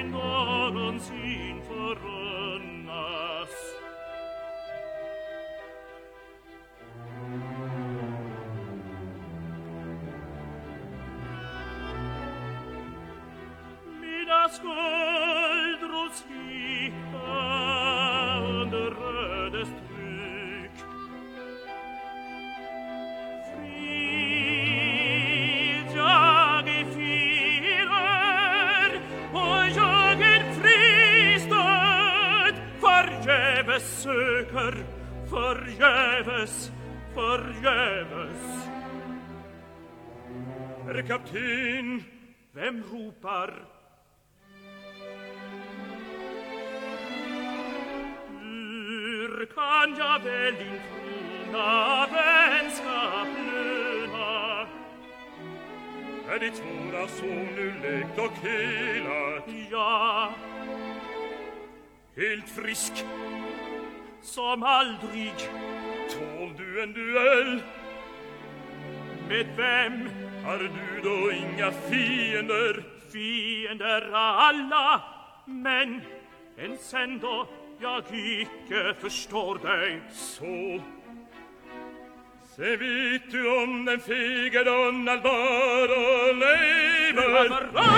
någonsin förunnas. Mina skuldror svikta under rödes tryck. Frid jag i filer och jag en fristad förgäves söker, förgäves, förgäves. Herr kapten, vem ropar? Hur kan jag väl din trona vänskap löna? Är ditt svåra son nu läkt och helat? Ja, helt frisk som aldrig. Tål du en duell? Med vem? Har du då inga fiender? Fiender alla, men ens ändå jag icke förstår dig. Så se vet du om den fege Donald bara lever?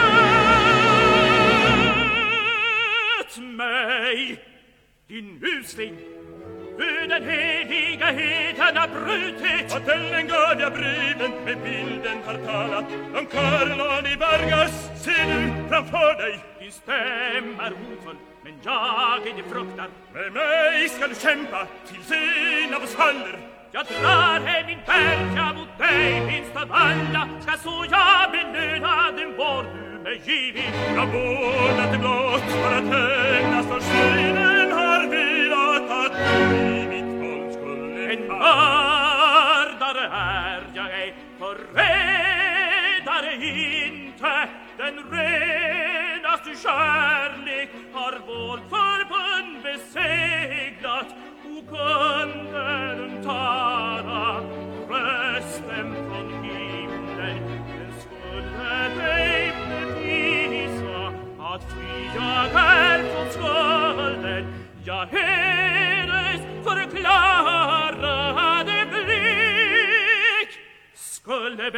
Förrätt mig, din musling, hur den heliga heden har brutit. Och till den gav jag breven med bilden har talat om Karlon i Vargas. Ser du framför dig? Din stäm är hotfull, men jag inte fruktar. Med mig ska du kämpa tills en av oss faller. Jag drar hem min bärga mot dig, minst av alla. Ska så jag belöna den vår du mig givit. Jag vårdar till blott för att hämnas för synen har velat att du i mitt våld skulle en mördare är jag ej, förrädare inte. Den renaste kärlek har vårt förbund beseglat. Och kunde den tala rösten från himlen, den skulle dig bevisa att fri jag är från skulden. Jag hennes förklarade blick skulle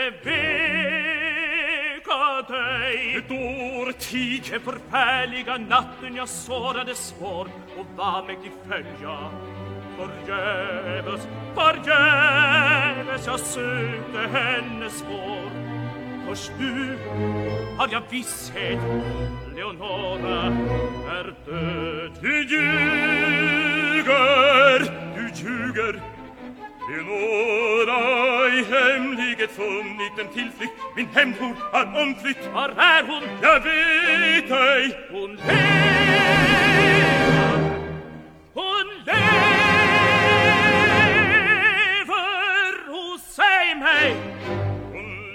beveka dig. Ett år tid, den förfärliga natten jag sårade svår och var mäktig följa. Förgäves, förgäves jag sökte hennes spår. Först nu har jag visshet, Leonora är död. Du ljuger, du ljuger. Leonora i hemlighet funnit en tillflykt. Min hemhord har omflytt. Var är hon? Jag vet ej. Hon lever, hon lever hos sig mig. Hon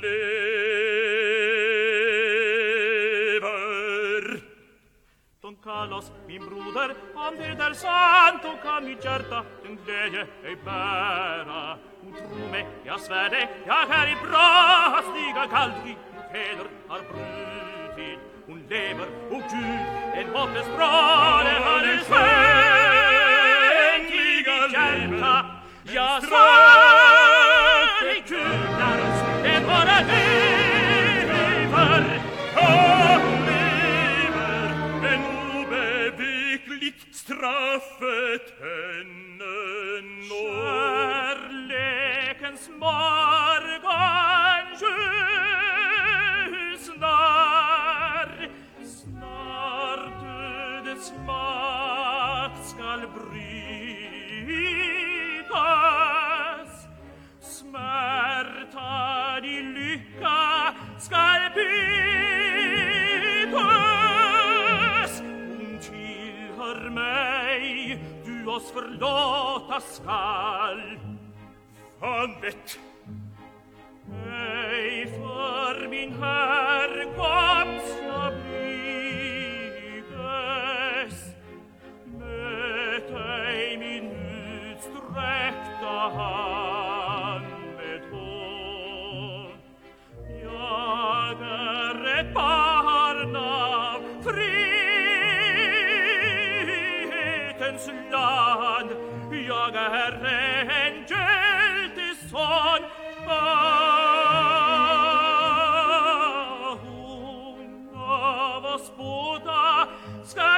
lever. De kallas min broder, om det är sant, då kan mitt hjärta den glädje ej bära. Hon tror mig, jag svär det, jag är i bra stiga kaldrig, heder har brutit. Hon lever, och Gud, en hopplös bra, det har en skänk i mitt hjärta. Jag svär i Gudars, det bara lever. Hon lever, men obevekligt straffet henne når. Kärlekens morgon ljusnar, snart dödets makt skall brytas. Smärtan i lycka skall bytas. Hon tillhör mig, du oss förlåta skall. Fan vet ej för min härkomst jag blyges. Möt ej min utsträckta hand med hån. 3 fredens land. Jag är en hjälteson. Hon av oss båda skall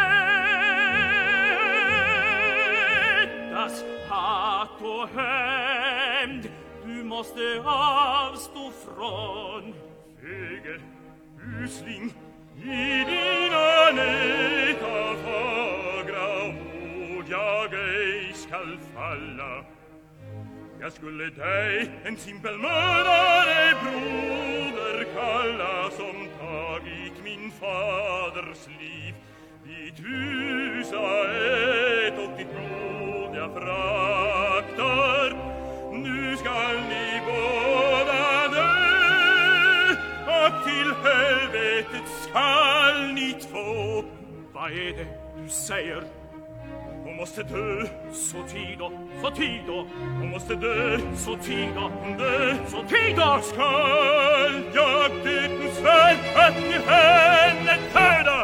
räddas. Hat och hämnd du måste avstå från. Fegel, usling, i dina nät av fagra ord jag ej skall falla. Jag skulle dig en simpel mördare broder kalla, som tagit min faders liv. Ditt hus har ät och ditt blod jag fraktar. Nu skall ni båda dö, och till helvetet skall ni två. Vad är det du säger? Hon måste dö, så tid då, så tid då. Hon måste dö, så tid då, dö, så tid då. Skall jag döden svär att ni henne döda?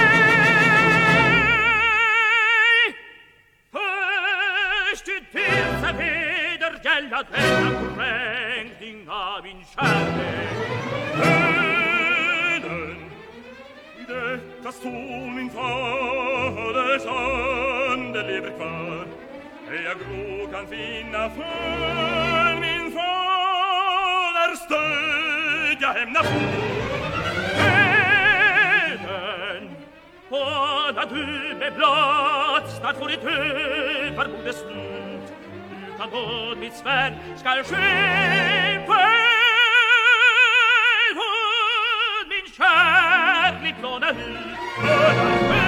Hej! Först till dessa vedergälla denna kränkning av min kärlek. Döden, i detta stol min faders ande lever kvar. Jag grå kan finna för min faders död jag hämnar på. Döden, hålla du med blott, snart får ditt övermod slut. Utan nåd mitt svärd skall ske på min kärlek låna ut.